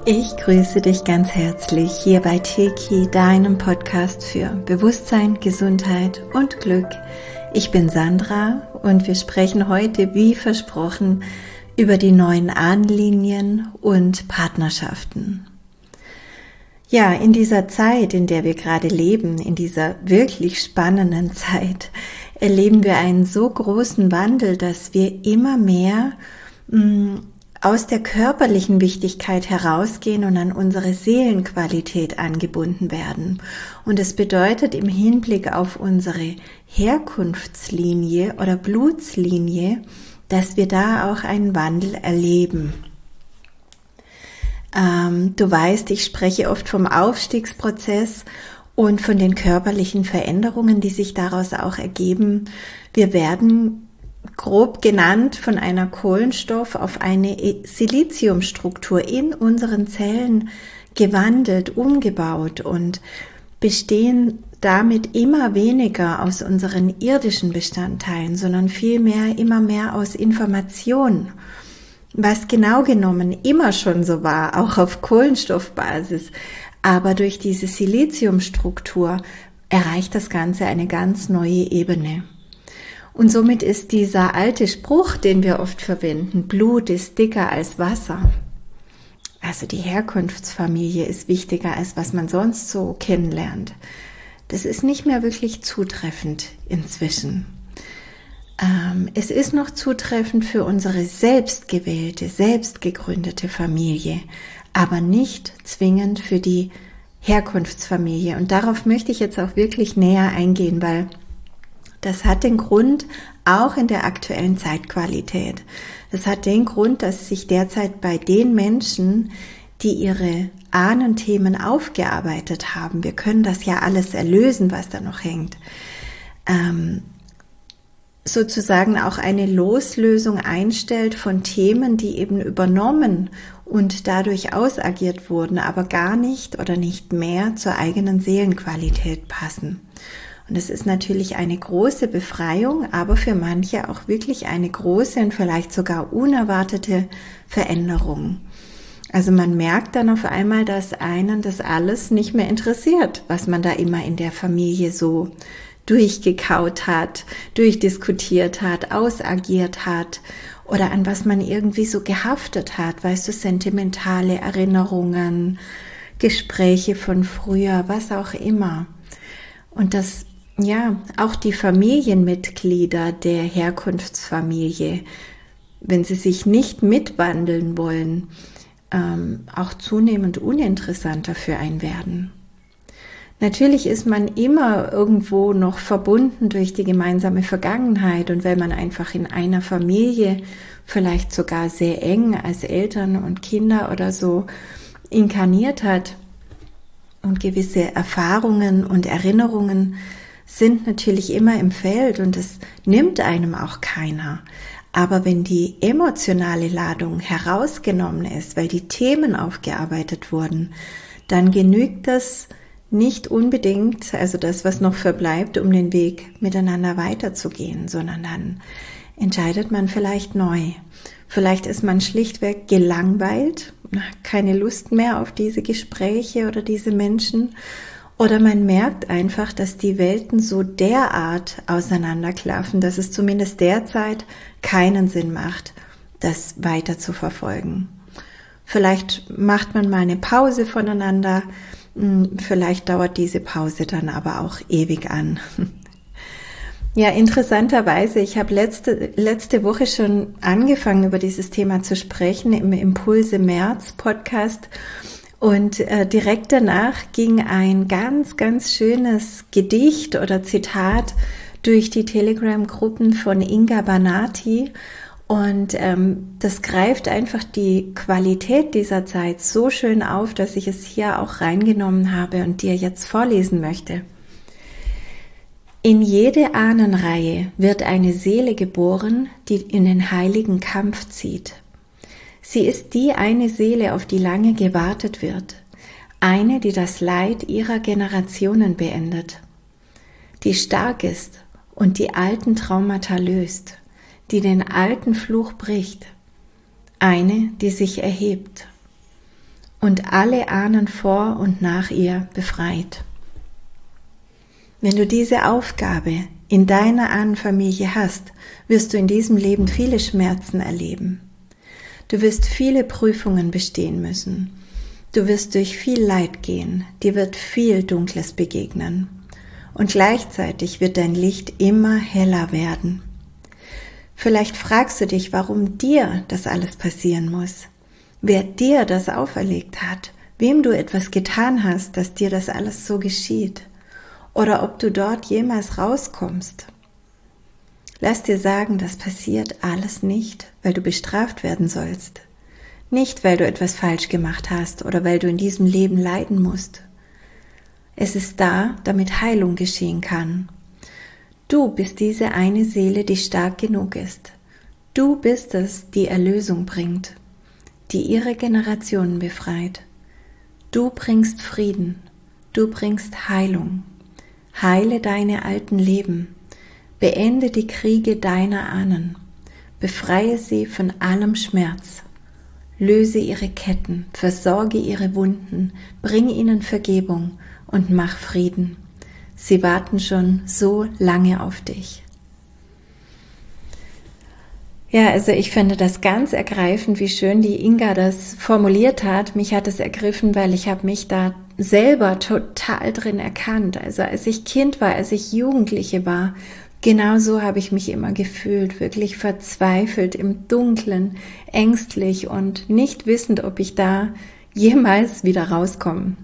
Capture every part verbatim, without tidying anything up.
Ich grüße dich ganz herzlich hier bei Teki, deinem Podcast für Bewusstsein, Gesundheit und Glück. Ich bin Sandra und wir sprechen heute, wie versprochen, über die neuen Ahnenlinien und Partnerschaften. Ja, in dieser Zeit, in der wir gerade leben, in dieser wirklich spannenden Zeit, erleben wir einen so großen Wandel, dass wir immer mehr mh, aus der körperlichen Wichtigkeit herausgehen und an unsere Seelenqualität angebunden werden. Und es bedeutet im Hinblick auf unsere Herkunftslinie oder Blutslinie, dass wir da auch einen Wandel erleben. Ähm, du weißt, ich spreche oft vom Aufstiegsprozess und von den körperlichen Veränderungen, die sich daraus auch ergeben. Wir werden grob genannt von einer Kohlenstoff- auf eine Siliziumstruktur in unseren Zellen gewandelt, umgebaut und bestehen damit immer weniger aus unseren irdischen Bestandteilen, sondern vielmehr immer mehr aus Information, was genau genommen immer schon so war, auch auf Kohlenstoffbasis. Aber durch diese Siliziumstruktur erreicht das Ganze eine ganz neue Ebene. Und somit ist dieser alte Spruch, den wir oft verwenden, Blut ist dicker als Wasser. Also die Herkunftsfamilie ist wichtiger, als was man sonst so kennenlernt. Das ist nicht mehr wirklich zutreffend inzwischen. Ähm, es ist noch zutreffend für unsere selbstgewählte, selbstgegründete Familie, aber nicht zwingend für die Herkunftsfamilie. Und darauf möchte ich jetzt auch wirklich näher eingehen, weil das hat den Grund auch in der aktuellen Zeitqualität. Das hat den Grund, dass sich derzeit bei den Menschen, die ihre Ahnenthemen aufgearbeitet haben, wir können das ja alles erlösen, was da noch hängt, ähm, sozusagen auch eine Loslösung einstellt von Themen, die eben übernommen und dadurch ausagiert wurden, aber gar nicht oder nicht mehr zur eigenen Seelenqualität passen. Und es ist natürlich eine große Befreiung, aber für manche auch wirklich eine große und vielleicht sogar unerwartete Veränderung. Also man merkt dann auf einmal, dass einen das alles nicht mehr interessiert, was man da immer in der Familie so durchgekaut hat, durchdiskutiert hat, ausagiert hat oder an was man irgendwie so gehaftet hat, weißt du, sentimentale Erinnerungen, Gespräche von früher, was auch immer. Und das Ja, auch die Familienmitglieder der Herkunftsfamilie, wenn sie sich nicht mitwandeln wollen, ähm, auch zunehmend uninteressanter für einen werden. Natürlich ist man immer irgendwo noch verbunden durch die gemeinsame Vergangenheit und wenn man einfach in einer Familie vielleicht sogar sehr eng als Eltern und Kinder oder so inkarniert hat und gewisse Erfahrungen und Erinnerungen sind natürlich immer im Feld und es nimmt einem auch keiner. Aber wenn die emotionale Ladung herausgenommen ist, weil die Themen aufgearbeitet wurden, dann genügt das nicht unbedingt, also das, was noch verbleibt, um den Weg miteinander weiterzugehen, sondern dann entscheidet man vielleicht neu. Vielleicht ist man schlichtweg gelangweilt, keine Lust mehr auf diese Gespräche oder diese Menschen. Oder man merkt einfach, dass die Welten so derart auseinanderklaffen, dass es zumindest derzeit keinen Sinn macht, das weiter zu verfolgen. Vielleicht macht man mal eine Pause voneinander, vielleicht dauert diese Pause dann aber auch ewig an. Ja, interessanterweise, ich habe letzte, letzte Woche schon angefangen, über dieses Thema zu sprechen im Impulse März Podcast. Und äh, direkt danach ging ein ganz, ganz schönes Gedicht oder Zitat durch die Telegram-Gruppen von Inga Banati. Und ähm, das greift einfach die Qualität dieser Zeit so schön auf, dass ich es hier auch reingenommen habe und dir jetzt vorlesen möchte. In jede Ahnenreihe wird eine Seele geboren, die in den heiligen Kampf zieht. Sie ist die eine Seele, auf die lange gewartet wird, eine, die das Leid ihrer Generationen beendet, die stark ist und die alten Traumata löst, die den alten Fluch bricht, eine, die sich erhebt. und alle Ahnen vor und nach ihr befreit. Wenn du diese Aufgabe in deiner Ahnenfamilie hast, wirst du in diesem Leben viele Schmerzen erleben. Du wirst viele Prüfungen bestehen müssen. Du wirst durch viel Leid gehen, dir wird viel Dunkles begegnen. Und gleichzeitig wird dein Licht immer heller werden. Vielleicht fragst du dich, warum dir das alles passieren muss. Wer dir das auferlegt hat, wem du etwas getan hast, dass dir das alles so geschieht. Oder ob du dort jemals rauskommst. Lass dir sagen, das passiert alles nicht, weil du bestraft werden sollst. Nicht, weil du etwas falsch gemacht hast oder weil du in diesem Leben leiden musst. Es ist da, damit Heilung geschehen kann. Du bist diese eine Seele, die stark genug ist. Du bist es, die Erlösung bringt, die ihre Generationen befreit. Du bringst Frieden, du bringst Heilung. Heile deine alten Leben, beende die Kriege deiner Ahnen, befreie sie von allem Schmerz, löse ihre Ketten, versorge ihre Wunden, bring ihnen Vergebung und mach Frieden. Sie warten schon so lange auf dich. Ja, also ich finde das ganz ergreifend, wie schön die Inga das formuliert hat. Mich hat es ergriffen, weil ich habe mich da selber total drin erkannt. Also als ich Kind war, als ich Jugendliche war, genau so habe ich mich immer gefühlt, wirklich verzweifelt, im Dunkeln, ängstlich und nicht wissend, ob ich da jemals wieder rauskomme.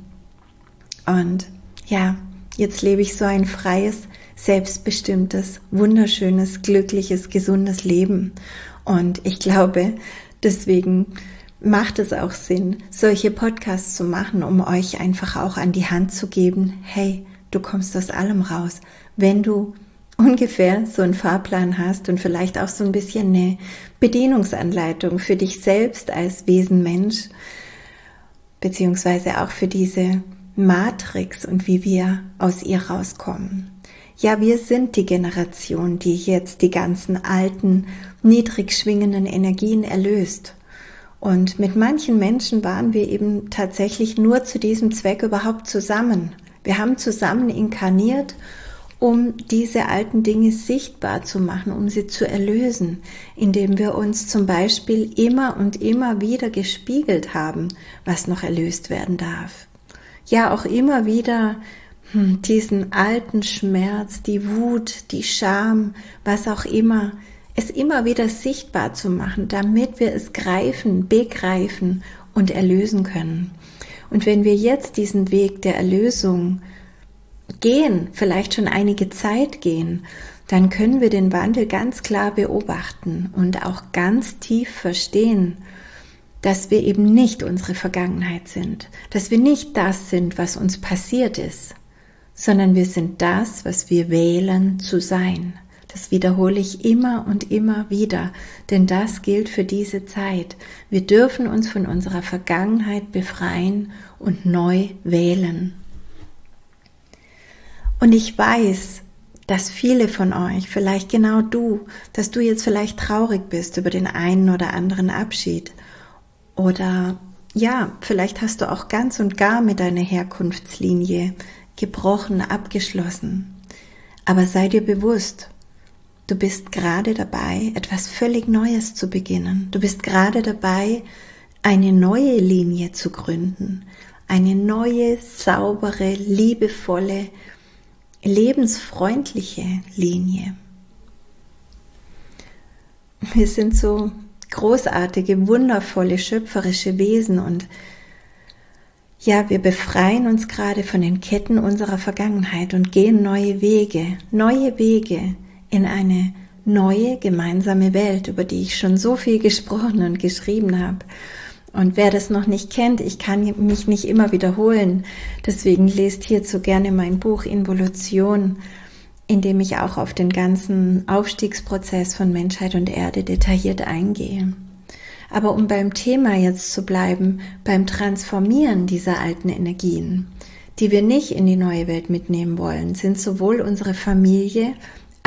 Und ja, jetzt lebe ich so ein freies, selbstbestimmtes, wunderschönes, glückliches, gesundes Leben. Und ich glaube, deswegen macht es auch Sinn, solche Podcasts zu machen, um euch einfach auch an die Hand zu geben, hey, du kommst aus allem raus. Wenn du ungefähr so einen Fahrplan hast und vielleicht auch so ein bisschen eine Bedienungsanleitung für dich selbst als Wesen Mensch, beziehungsweise auch für diese Matrix und wie wir aus ihr rauskommen. Ja, wir sind die Generation, die jetzt die ganzen alten, niedrig schwingenden Energien erlöst. Und mit manchen Menschen waren wir eben tatsächlich nur zu diesem Zweck überhaupt zusammen. Wir haben zusammen inkarniert, um diese alten Dinge sichtbar zu machen, um sie zu erlösen, indem wir uns zum Beispiel immer und immer wieder gespiegelt haben, was noch erlöst werden darf. Ja, auch immer wieder hm, diesen alten Schmerz, die Wut, die Scham, was auch immer, es immer wieder sichtbar zu machen, damit wir es greifen, begreifen und erlösen können. Und wenn wir jetzt diesen Weg der Erlösung gehen, vielleicht schon einige Zeit gehen, dann können wir den Wandel ganz klar beobachten und auch ganz tief verstehen, dass wir eben nicht unsere Vergangenheit sind, dass wir nicht das sind, was uns passiert ist, sondern wir sind das, was wir wählen zu sein. Das wiederhole ich immer und immer wieder, denn das gilt für diese Zeit. Wir dürfen uns von unserer Vergangenheit befreien und neu wählen. Und ich weiß, dass viele von euch, vielleicht genau du, dass du jetzt vielleicht traurig bist über den einen oder anderen Abschied. Oder ja, vielleicht hast du auch ganz und gar mit deiner Herkunftslinie gebrochen, abgeschlossen. Aber sei dir bewusst, du bist gerade dabei, etwas völlig Neues zu beginnen. Du bist gerade dabei, eine neue Linie zu gründen. Eine neue, saubere, liebevolle, lebensfreundliche Linie. Wir sind so großartige, wundervolle, schöpferische Wesen und ja, wir befreien uns gerade von den Ketten unserer Vergangenheit und gehen neue Wege, neue Wege in eine neue gemeinsame Welt, über die ich schon so viel gesprochen und geschrieben habe. Und wer das noch nicht kennt, ich kann mich nicht immer wiederholen, deswegen lest hierzu gerne mein Buch Involution, in dem ich auch auf den ganzen Aufstiegsprozess von Menschheit und Erde detailliert eingehe. Aber um beim Thema jetzt zu bleiben, beim Transformieren dieser alten Energien, die wir nicht in die neue Welt mitnehmen wollen, sind sowohl unsere Familie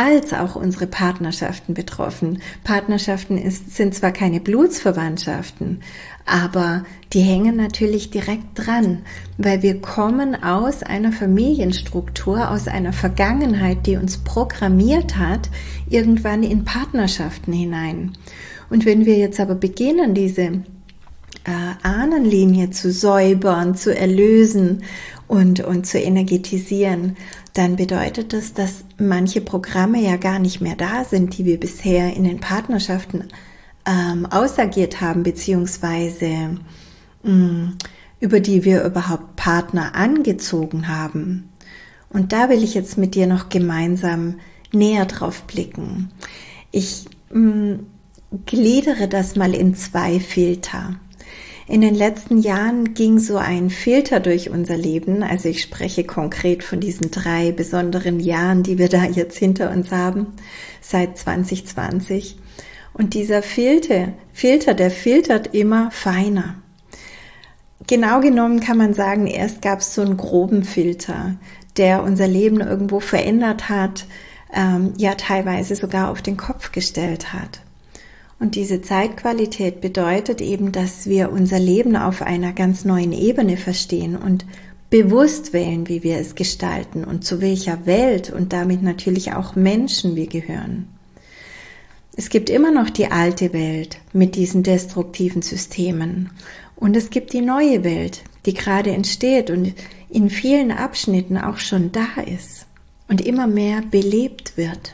als auch unsere Partnerschaften betroffen. Partnerschaften ist, sind zwar keine Blutsverwandtschaften, aber die hängen natürlich direkt dran, weil wir kommen aus einer Familienstruktur, aus einer Vergangenheit, die uns programmiert hat, irgendwann in Partnerschaften hinein. Und wenn wir jetzt aber beginnen, diese äh, Ahnenlinie zu säubern, zu erlösen und, und zu energetisieren, dann bedeutet das, dass manche Programme ja gar nicht mehr da sind, die wir bisher in den Partnerschaften ähm, ausagiert haben, beziehungsweise mh, über die wir überhaupt Partner angezogen haben. Und da will ich jetzt mit dir noch gemeinsam näher drauf blicken. Ich mh, gliedere das mal in zwei Filter. In den letzten Jahren ging so ein Filter durch unser Leben, also ich spreche konkret von diesen drei besonderen Jahren, die wir da jetzt hinter uns haben, seit zwanzig zwanzig. Und dieser Filter, Filter, der filtert immer feiner. Genau genommen kann man sagen, erst gab es so einen groben Filter, der unser Leben irgendwo verändert hat, ähm, ja teilweise sogar auf den Kopf gestellt hat. Und diese Zeitqualität bedeutet eben, dass wir unser Leben auf einer ganz neuen Ebene verstehen und bewusst wählen, wie wir es gestalten und zu welcher Welt und damit natürlich auch Menschen wir gehören. Es gibt immer noch die alte Welt mit diesen destruktiven Systemen und es gibt die neue Welt, die gerade entsteht und in vielen Abschnitten auch schon da ist und immer mehr belebt wird.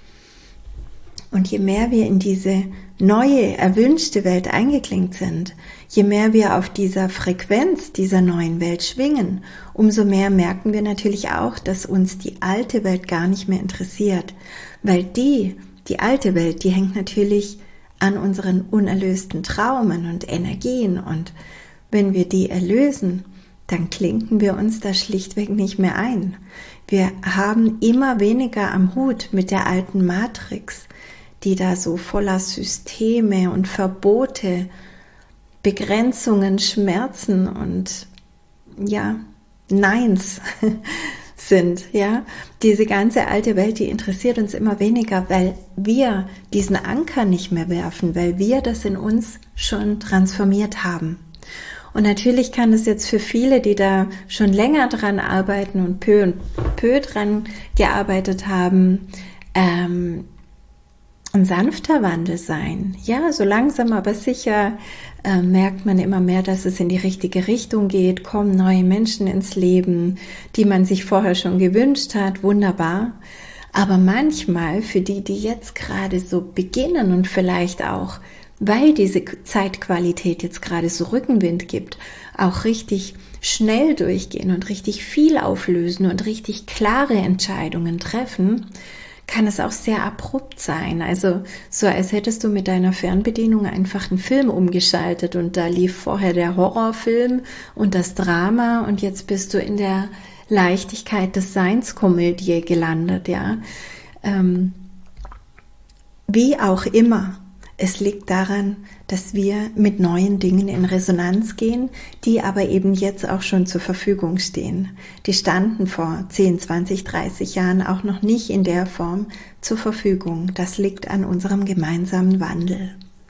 Und je mehr wir in diese neue, erwünschte Welt eingeklinkt sind, je mehr wir auf dieser Frequenz dieser neuen Welt schwingen, umso mehr merken wir natürlich auch, dass uns die alte Welt gar nicht mehr interessiert, weil die, die alte Welt, die hängt natürlich an unseren unerlösten Traumen und Energien und wenn wir die erlösen, dann klinken wir uns da schlichtweg nicht mehr ein. Wir haben immer weniger am Hut mit der alten Matrix, die da so voller Systeme und Verbote, Begrenzungen, Schmerzen und ja, Neins sind, ja. Diese ganze alte Welt, die interessiert uns immer weniger, weil wir diesen Anker nicht mehr werfen, weil wir das in uns schon transformiert haben. Und natürlich kann es jetzt für viele, die da schon länger dran arbeiten und peu und peu dran gearbeitet haben, ähm, ein sanfter Wandel sein. Ja, so langsam aber sicher äh, merkt man immer mehr, dass es in die richtige Richtung geht, kommen neue Menschen ins Leben, die man sich vorher schon gewünscht hat, wunderbar. Aber manchmal für die, die jetzt gerade so beginnen und vielleicht auch, weil diese Zeitqualität jetzt gerade so Rückenwind gibt, auch richtig schnell durchgehen und richtig viel auflösen und richtig klare Entscheidungen treffen, kann es auch sehr abrupt sein. Also so, als hättest du mit deiner Fernbedienung einfach einen Film umgeschaltet und da lief vorher der Horrorfilm und das Drama und jetzt bist du in der Leichtigkeit des Seinskomödie gelandet, ja. Ähm, wie auch immer. Es liegt daran, dass wir mit neuen Dingen in Resonanz gehen, die aber eben jetzt auch schon zur Verfügung stehen. Die standen vor zehn, zwanzig, dreißig Jahren auch noch nicht in der Form zur Verfügung. Das liegt an unserem gemeinsamen Wandel.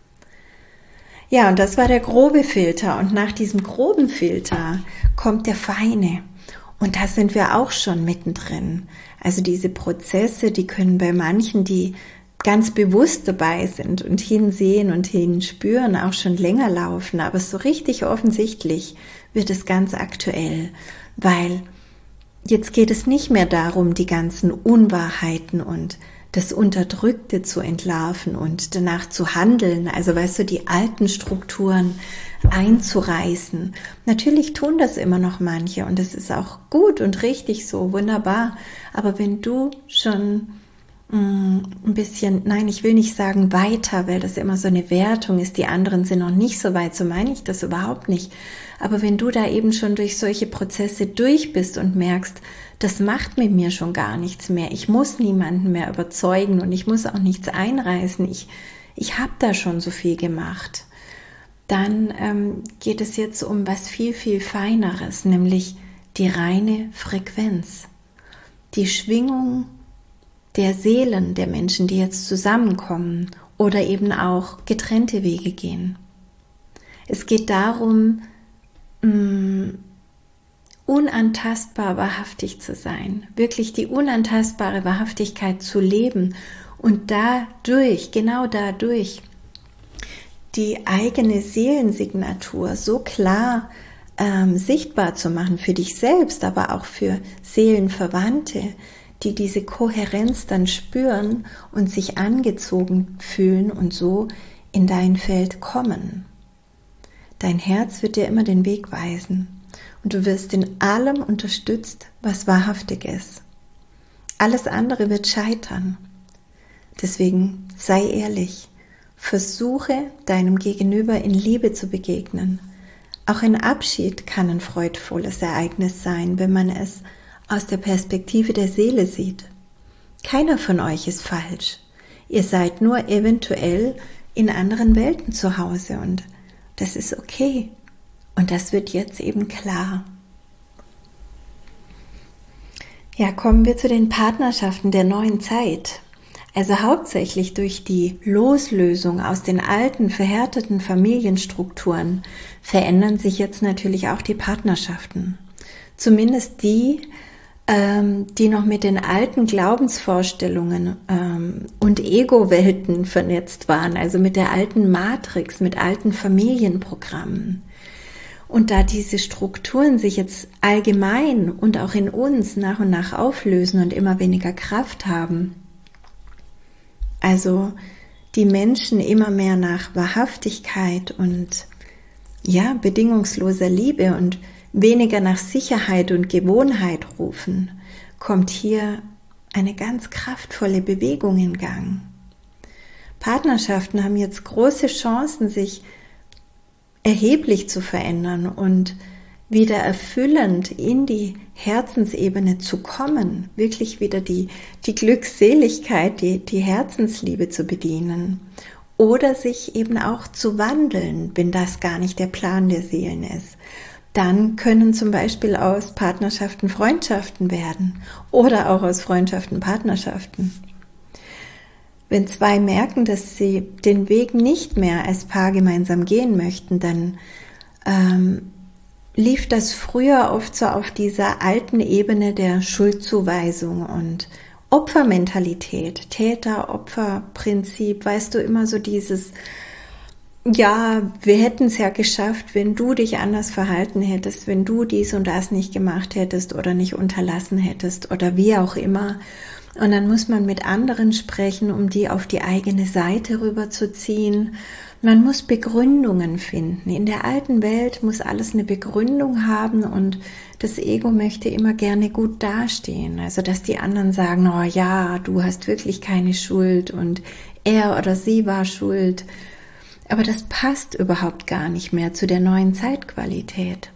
Ja, und das war der grobe Filter. Und nach diesem groben Filter kommt der feine. Und da sind wir auch schon mittendrin. Also diese Prozesse, die können bei manchen, die ganz bewusst dabei sind und hinsehen und hinspüren, auch schon länger laufen, aber so richtig offensichtlich wird es ganz aktuell, weil jetzt geht es nicht mehr darum, die ganzen Unwahrheiten und das Unterdrückte zu entlarven und danach zu handeln, also weißt du, die alten Strukturen einzureißen. Natürlich tun das immer noch manche und das ist auch gut und richtig so, wunderbar, aber wenn du schon ein bisschen, nein, ich will nicht sagen weiter, weil das immer so eine Wertung ist, die anderen sind noch nicht so weit, so meine ich das überhaupt nicht. Aber wenn du da eben schon durch solche Prozesse durch bist und merkst, das macht mit mir schon gar nichts mehr, ich muss niemanden mehr überzeugen und ich muss auch nichts einreißen, ich, ich habe da schon so viel gemacht, dann ähm, geht es jetzt um was viel, viel Feineres, nämlich die reine Frequenz, die Schwingung der Seelen der Menschen, die jetzt zusammenkommen oder eben auch getrennte Wege gehen. Es geht darum, mh, unantastbar wahrhaftig zu sein, wirklich die unantastbare Wahrhaftigkeit zu leben und dadurch, genau dadurch, die eigene Seelensignatur so klar ähm, sichtbar zu machen für dich selbst, aber auch für Seelenverwandte, die diese Kohärenz dann spüren und sich angezogen fühlen und so in dein Feld kommen. Dein Herz wird dir immer den Weg weisen und du wirst in allem unterstützt, was wahrhaftig ist. Alles andere wird scheitern. Deswegen sei ehrlich. Versuche deinem Gegenüber in Liebe zu begegnen. Auch ein Abschied kann ein freudvolles Ereignis sein, wenn man es aus der Perspektive der Seele sieht. Keiner von euch ist falsch. Ihr seid nur eventuell in anderen Welten zu Hause und das ist okay. Und das wird jetzt eben klar. Ja, kommen wir zu den Partnerschaften der neuen Zeit. Also hauptsächlich durch die Loslösung aus den alten, verhärteten Familienstrukturen verändern sich jetzt natürlich auch die Partnerschaften. Zumindest die, ähm, die noch mit den alten Glaubensvorstellungen ähm, und Ego-Welten vernetzt waren, also mit der alten Matrix, mit alten Familienprogrammen. Und da diese Strukturen sich jetzt allgemein und auch in uns nach und nach auflösen und immer weniger Kraft haben, also die Menschen immer mehr nach Wahrhaftigkeit und ja, bedingungsloser Liebe und weniger nach Sicherheit und Gewohnheit rufen, kommt hier eine ganz kraftvolle Bewegung in Gang. Partnerschaften haben jetzt große Chancen, sich erheblich zu verändern und wieder erfüllend in die Herzensebene zu kommen, wirklich wieder die, die Glückseligkeit, die, die Herzensliebe zu bedienen oder sich eben auch zu wandeln, wenn das gar nicht der Plan der Seelen ist. Dann können zum Beispiel aus Partnerschaften Freundschaften werden oder auch aus Freundschaften Partnerschaften. Wenn zwei merken, dass sie den Weg nicht mehr als Paar gemeinsam gehen möchten, dann ähm, lief das früher oft so auf dieser alten Ebene der Schuldzuweisung und Opfermentalität, Täter-Opfer-Prinzip, weißt du, immer so dieses, ja, wir hätten es ja geschafft, wenn du dich anders verhalten hättest, wenn du dies und das nicht gemacht hättest oder nicht unterlassen hättest oder wie auch immer. Und dann muss man mit anderen sprechen, um die auf die eigene Seite rüberzuziehen. Man muss Begründungen finden. In der alten Welt muss alles eine Begründung haben und das Ego möchte immer gerne gut dastehen. Also, dass die anderen sagen, oh ja, du hast wirklich keine Schuld und er oder sie war schuld. Aber das passt überhaupt gar nicht mehr zu der neuen Zeitqualität.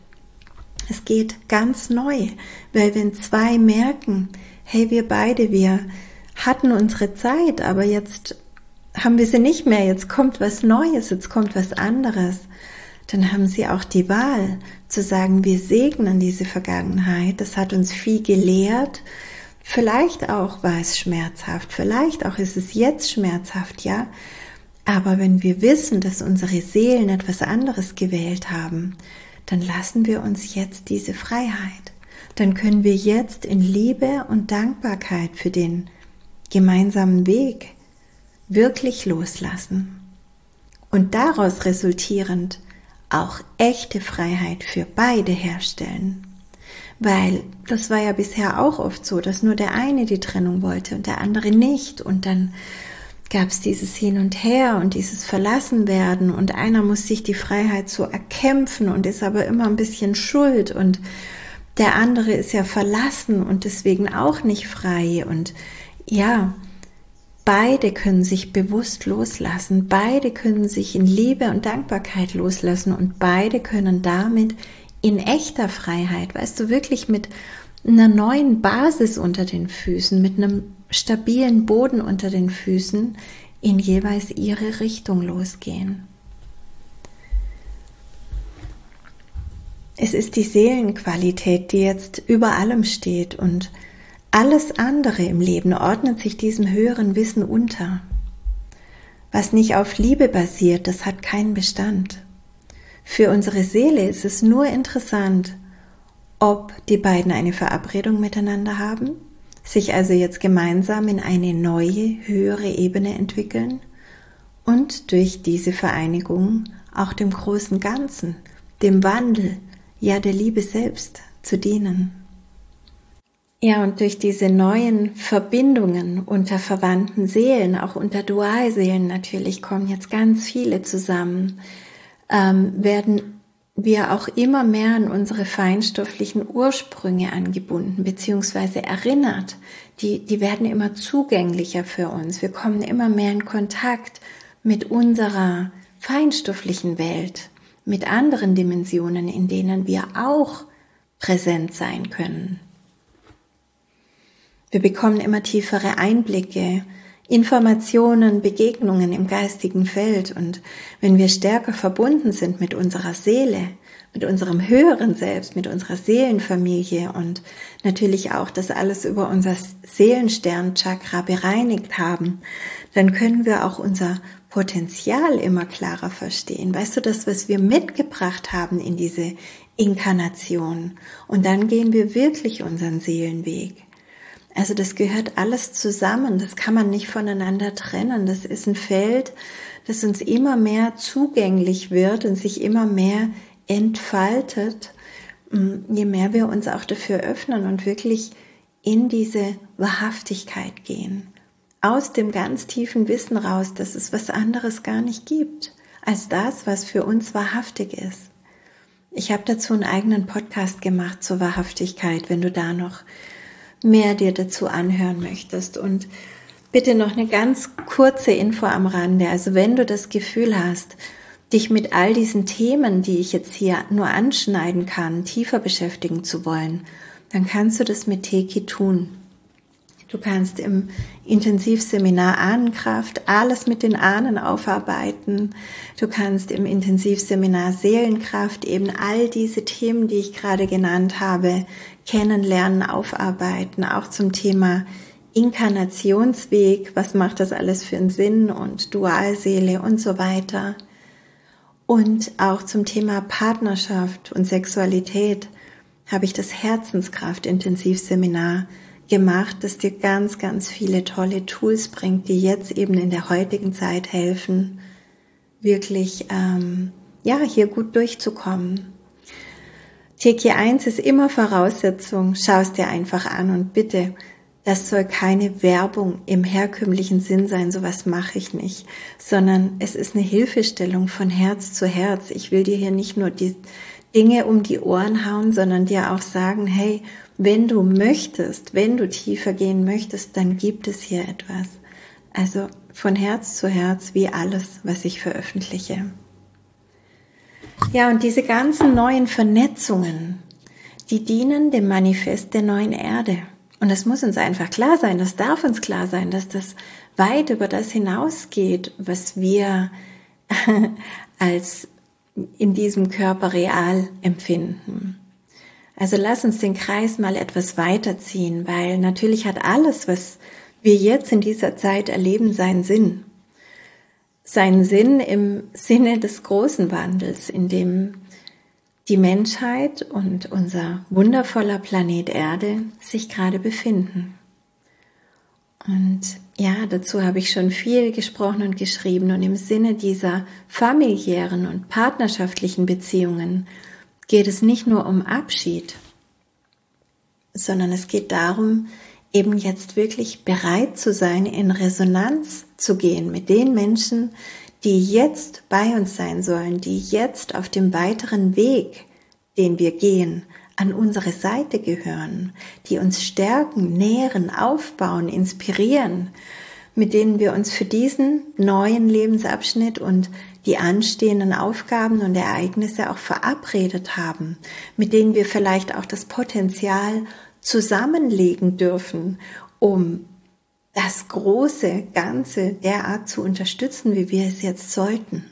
Es geht ganz neu, weil wenn zwei merken, hey, wir beide, wir hatten unsere Zeit, aber jetzt haben wir sie nicht mehr, jetzt kommt was Neues, jetzt kommt was anderes, dann haben sie auch die Wahl zu sagen, wir segnen diese Vergangenheit, das hat uns viel gelehrt, vielleicht auch war es schmerzhaft, vielleicht auch ist es jetzt schmerzhaft, ja, aber wenn wir wissen, dass unsere Seelen etwas anderes gewählt haben, dann lassen wir uns jetzt diese Freiheit, dann können wir jetzt in Liebe und Dankbarkeit für den gemeinsamen Weg wirklich loslassen und daraus resultierend auch echte Freiheit für beide herstellen. Weil das war ja bisher auch oft so, dass nur der eine die Trennung wollte und der andere nicht und dann gab es dieses Hin und Her und dieses Verlassenwerden und einer muss sich die Freiheit so erkämpfen und ist aber immer ein bisschen schuld und der andere ist ja verlassen und deswegen auch nicht frei und ja, beide können sich bewusst loslassen, beide können sich in Liebe und Dankbarkeit loslassen und beide können damit in echter Freiheit, weißt du, wirklich mit einer neuen Basis unter den Füßen, mit einem stabilen Boden unter den Füßen in jeweils ihre Richtung losgehen. Es ist die Seelenqualität, die jetzt über allem steht und Alles andere im Leben ordnet sich diesem höheren Wissen unter. Was nicht auf Liebe basiert, das hat keinen Bestand. Für unsere Seele ist es nur interessant, ob die beiden eine Verabredung miteinander haben, sich also jetzt gemeinsam in eine neue, höhere Ebene entwickeln und durch diese Vereinigung auch dem großen Ganzen, dem Wandel, ja der Liebe selbst zu dienen. Ja, und durch diese neuen Verbindungen unter verwandten Seelen, auch unter Dualseelen natürlich, kommen jetzt ganz viele zusammen, ähm, werden wir auch immer mehr an unsere feinstofflichen Ursprünge angebunden, beziehungsweise erinnert. Die, die werden immer zugänglicher für uns. Wir kommen immer mehr in Kontakt mit unserer feinstofflichen Welt, mit anderen Dimensionen, in denen wir auch präsent sein können. Wir bekommen immer tiefere Einblicke, Informationen, Begegnungen im geistigen Feld, und wenn wir stärker verbunden sind mit unserer Seele, mit unserem höheren Selbst, mit unserer Seelenfamilie und natürlich auch das alles über unser Seelensternchakra bereinigt haben, dann können wir auch unser Potenzial immer klarer verstehen. Weißt du, das, was wir mitgebracht haben in diese Inkarnation, und dann gehen wir wirklich unseren Seelenweg. Also das gehört alles zusammen, das kann man nicht voneinander trennen. Das ist ein Feld, das uns immer mehr zugänglich wird und sich immer mehr entfaltet, je mehr wir uns auch dafür öffnen und wirklich in diese Wahrhaftigkeit gehen. Aus dem ganz tiefen Wissen raus, dass es was anderes gar nicht gibt, als das, was für uns wahrhaftig ist. Ich habe dazu einen eigenen Podcast gemacht zur Wahrhaftigkeit, wenn du da noch mehr dir dazu anhören möchtest. Und bitte noch eine ganz kurze Info am Rande. Also wenn du das Gefühl hast, dich mit all diesen Themen, die ich jetzt hier nur anschneiden kann, tiefer beschäftigen zu wollen, dann kannst du das mit Teki tun. Du kannst im Intensivseminar Ahnenkraft alles mit den Ahnen aufarbeiten. Du kannst im Intensivseminar Seelenkraft eben all diese Themen, die ich gerade genannt habe, kennenlernen, aufarbeiten. Auch zum Thema Inkarnationsweg, was macht das alles für einen Sinn, und Dualseele und so weiter. Und auch zum Thema Partnerschaft und Sexualität habe ich das Herzenskraft-Intensivseminar gemacht, das dir ganz, ganz viele tolle Tools bringt, die jetzt eben in der heutigen Zeit helfen, wirklich ähm, ja hier gut durchzukommen. Teki eins ist immer Voraussetzung, schau es dir einfach an, und bitte, das soll keine Werbung im herkömmlichen Sinn sein, sowas mache ich nicht, sondern es ist eine Hilfestellung von Herz zu Herz. Ich will dir hier nicht nur die Dinge um die Ohren hauen, sondern dir auch sagen, hey, wenn du möchtest, wenn du tiefer gehen möchtest, dann gibt es hier etwas. Also von Herz zu Herz, wie alles, was ich veröffentliche. Ja, und diese ganzen neuen Vernetzungen, die dienen dem Manifest der neuen Erde. Und das muss uns einfach klar sein, das darf uns klar sein, dass das weit über das hinausgeht, was wir als in diesem Körper real empfinden. Also lass uns den Kreis mal etwas weiterziehen, weil natürlich hat alles, was wir jetzt in dieser Zeit erleben, seinen Sinn. Seinen Sinn im Sinne des großen Wandels, in dem die Menschheit und unser wundervoller Planet Erde sich gerade befinden. Und ja, dazu habe ich schon viel gesprochen und geschrieben, und im Sinne dieser familiären und partnerschaftlichen Beziehungen geht es nicht nur um Abschied, sondern es geht darum, eben jetzt wirklich bereit zu sein, in Resonanz zu gehen mit den Menschen, die jetzt bei uns sein sollen, die jetzt auf dem weiteren Weg, den wir gehen, an unsere Seite gehören, die uns stärken, nähren, aufbauen, inspirieren, mit denen wir uns für diesen neuen Lebensabschnitt und die anstehenden Aufgaben und Ereignisse auch verabredet haben, mit denen wir vielleicht auch das Potenzial zusammenlegen dürfen, um das große Ganze derart zu unterstützen, wie wir es jetzt sollten.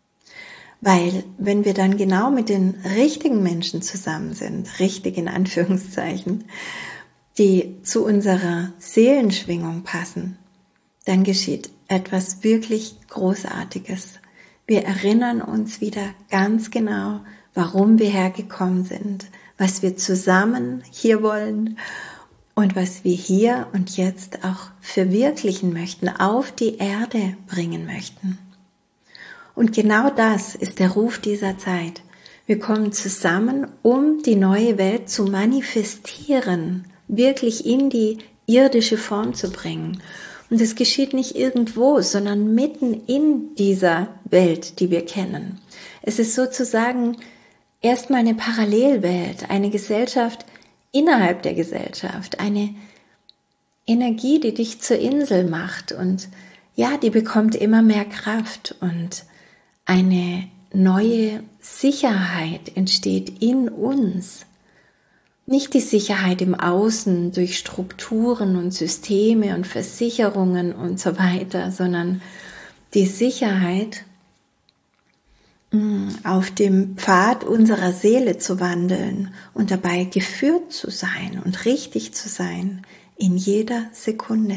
Weil wenn wir dann genau mit den richtigen Menschen zusammen sind, richtig in Anführungszeichen, die zu unserer Seelenschwingung passen, dann geschieht etwas wirklich Großartiges. Wir erinnern uns wieder ganz genau, warum wir hergekommen sind, was wir zusammen hier wollen und was wir hier und jetzt auch verwirklichen möchten, auf die Erde bringen möchten. Und genau das ist der Ruf dieser Zeit. Wir kommen zusammen, um die neue Welt zu manifestieren, wirklich in die irdische Form zu bringen. Und es geschieht nicht irgendwo, sondern mitten in dieser Welt, die wir kennen. Es ist sozusagen erstmal eine Parallelwelt, eine Gesellschaft innerhalb der Gesellschaft, eine Energie, die dich zur Insel macht und ja, die bekommt immer mehr Kraft und eine neue Sicherheit entsteht in uns. Nicht die Sicherheit im Außen durch Strukturen und Systeme und Versicherungen und so weiter, sondern die Sicherheit, auf dem Pfad unserer Seele zu wandeln und dabei geführt zu sein und richtig zu sein in jeder Sekunde.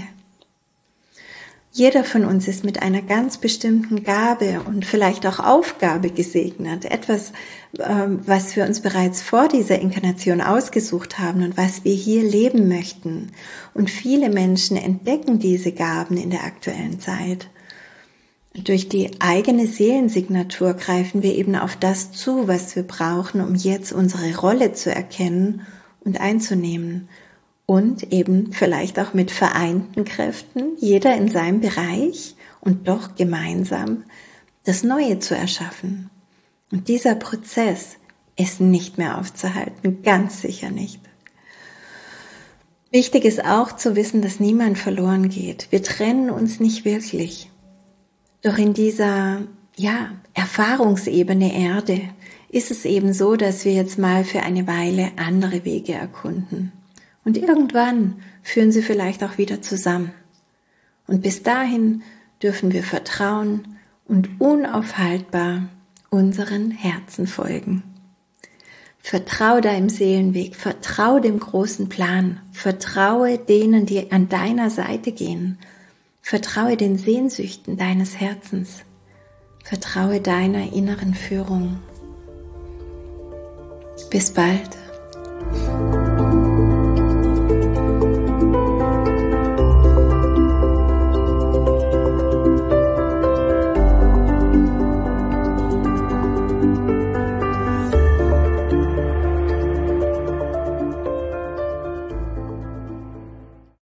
Jeder von uns ist mit einer ganz bestimmten Gabe und vielleicht auch Aufgabe gesegnet. Etwas, was wir uns bereits vor dieser Inkarnation ausgesucht haben und was wir hier leben möchten. Und viele Menschen entdecken diese Gaben in der aktuellen Zeit. Durch die eigene Seelensignatur greifen wir eben auf das zu, was wir brauchen, um jetzt unsere Rolle zu erkennen und einzunehmen. Und eben vielleicht auch mit vereinten Kräften, jeder in seinem Bereich und doch gemeinsam das Neue zu erschaffen. Und dieser Prozess ist nicht mehr aufzuhalten, ganz sicher nicht. Wichtig ist auch zu wissen, dass niemand verloren geht. Wir trennen uns nicht wirklich. Doch in dieser, ja, Erfahrungsebene Erde ist es eben so, dass wir jetzt mal für eine Weile andere Wege erkunden. Und irgendwann führen sie vielleicht auch wieder zusammen. Und bis dahin dürfen wir vertrauen und unaufhaltbar unseren Herzen folgen. Vertrau deinem Seelenweg, vertrau dem großen Plan, vertraue denen, die an deiner Seite gehen, vertraue den Sehnsüchten deines Herzens, vertraue deiner inneren Führung. Bis bald.